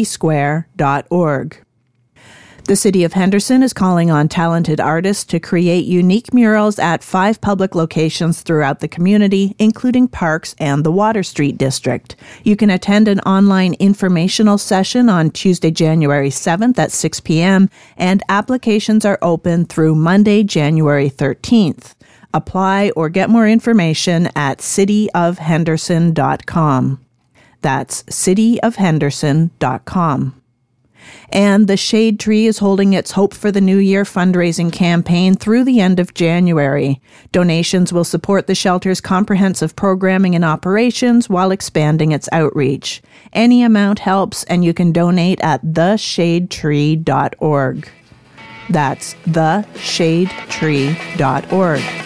3square.org. The City of Henderson is calling on talented artists to create unique murals at 5 public locations throughout the community, including parks and the Water Street District. You can attend an online informational session on Tuesday, January 7th at 6 p.m., and applications are open through Monday, January 13th. Apply or get more information at cityofhenderson.com. That's cityofhenderson.com. And the Shade Tree is holding its Hope for the New Year fundraising campaign through the end of January. Donations will support the shelter's comprehensive programming and operations while expanding its outreach. Any amount helps, and you can donate at theshadetree.org. That's theshadetree.org.